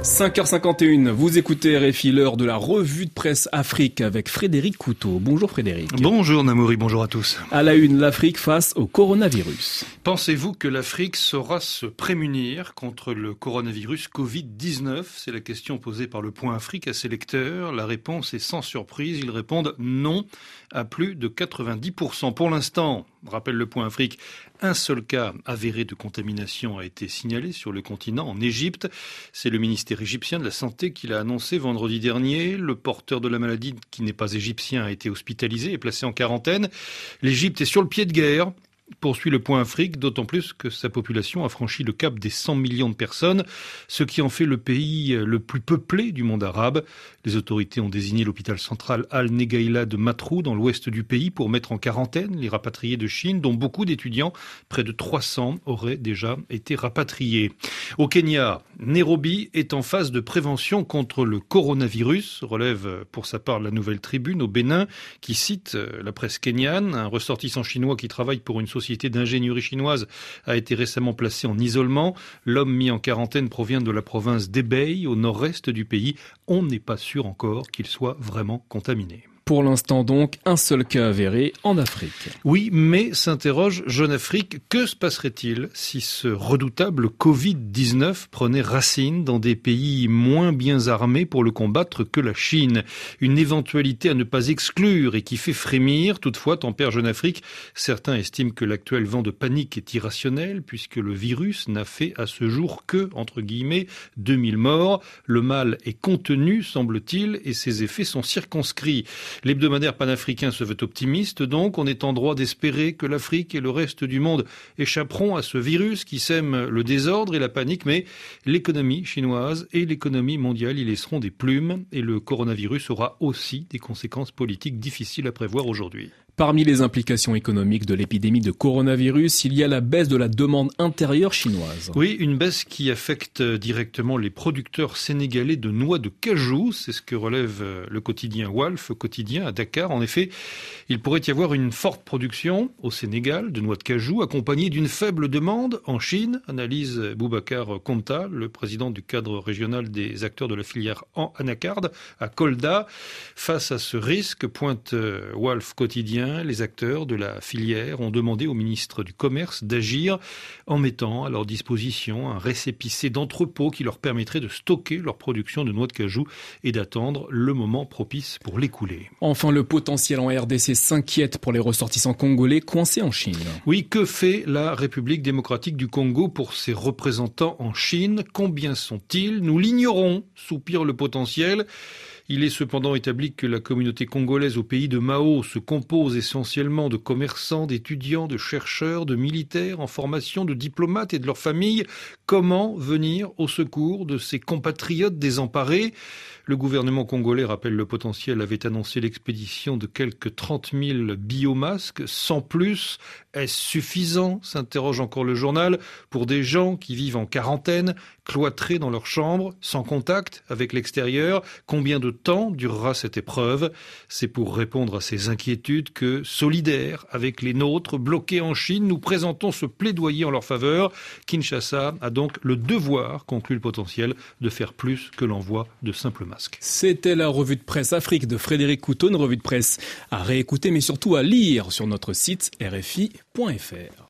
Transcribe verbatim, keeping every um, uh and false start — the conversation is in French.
cinq heures cinquante et une, vous écoutez R F I, l'heure de la revue de presse Afrique avec Frédéric Couteau. Bonjour Frédéric. Bonjour Namouri, bonjour à tous. À la une, l'Afrique face au coronavirus. Pensez-vous que l'Afrique saura se prémunir contre le coronavirus covid dix-neuf? C'est la question posée par le Point Afrique à ses lecteurs. La réponse est sans surprise, ils répondent non à plus de quatre-vingt-dix pour cent. Pour l'instant, rappelle le Point Afrique, un seul cas avéré de contamination a été signalé sur le continent, en Égypte. C'est le ministère égyptien de la Santé qui l'a annoncé vendredi dernier. Le porteur de la maladie, qui n'est pas égyptien, a été hospitalisé et placé en quarantaine. L'Égypte est sur le pied de guerre, poursuit le Point Afrique, d'autant plus que sa population a franchi le cap des cent millions de personnes, ce qui en fait le pays le plus peuplé du monde arabe. Les autorités ont désigné l'hôpital central Al-Negaïla de Matrou, dans l'ouest du pays, pour mettre en quarantaine les rapatriés de Chine, dont beaucoup d'étudiants, près de trois cents, auraient déjà été rapatriés. Au Kenya, Nairobi est en phase de prévention contre le coronavirus, relève pour sa part la Nouvelle Tribune au Bénin, qui cite la presse kenyane. Un ressortissant chinois qui travaille pour une société d'ingénierie chinoise a été récemment placé en isolement. L'homme mis en quarantaine provient de la province d'Hebei, au nord-est du pays. On n'est pas sûr encore qu'il soit vraiment contaminé. Pour l'instant donc, un seul cas avéré en Afrique. Oui, mais s'interroge Jeune Afrique, que se passerait-il si ce redoutable covid dix-neuf prenait racine dans des pays moins bien armés pour le combattre que la Chine? Une éventualité à ne pas exclure et qui fait frémir. Toutefois, tempère Jeune Afrique, certains estiment que l'actuel vent de panique est irrationnel puisque le virus n'a fait à ce jour que, entre guillemets, deux mille morts. Le mal est contenu, semble-t-il, et ses effets sont circonscrits. L'hebdomadaire panafricain se veut optimiste, donc on est en droit d'espérer que l'Afrique et le reste du monde échapperont à ce virus qui sème le désordre et la panique, mais l'économie chinoise et l'économie mondiale y laisseront des plumes et le coronavirus aura aussi des conséquences politiques difficiles à prévoir aujourd'hui. Parmi les implications économiques de l'épidémie de coronavirus, il y a la baisse de la demande intérieure chinoise. Oui, une baisse qui affecte directement les producteurs sénégalais de noix de cajou. C'est ce que relève le quotidien Walf, quotidien à Dakar. En effet, il pourrait y avoir une forte production au Sénégal de noix de cajou, accompagnée d'une faible demande en Chine, analyse Boubacar Konta, le président du cadre régional des acteurs de la filière en anacarde, à Kolda. Face à ce risque, pointe Walf quotidien, les acteurs de la filière ont demandé au ministre du Commerce d'agir en mettant à leur disposition un récépissé d'entrepôt qui leur permettrait de stocker leur production de noix de cajou et d'attendre le moment propice pour l'écouler. Enfin, le potentiel en R D C s'inquiète pour les ressortissants congolais coincés en Chine. Oui, que fait la République démocratique du Congo pour ses représentants en Chine? Combien sont-ils? Nous l'ignorons, soupire le potentiel. Il est cependant établi que la communauté congolaise au pays de Mao se compose essentiellement de commerçants, d'étudiants, de chercheurs, de militaires en formation, de diplomates et de leurs familles. Comment venir au secours de ces compatriotes désemparés? Le gouvernement congolais, rappelle le potentiel, avait annoncé l'expédition de quelques trente mille biomasques, sans plus. Est-ce suffisant, s'interroge encore le journal, pour des gens qui vivent en quarantaine, cloîtrés dans leur chambre, sans contact avec l'extérieur? Combien de temps durera cette épreuve? C'est pour répondre à ces inquiétudes que, solidaires avec les nôtres, bloqués en Chine, nous présentons ce plaidoyer en leur faveur. Kinshasa a donc le devoir, conclut le potentiel, de faire plus que l'envoi de simples masques. C'était la revue de presse Afrique de Frédéric Couteau, une revue de presse à réécouter mais surtout à lire sur notre site R F I point F R.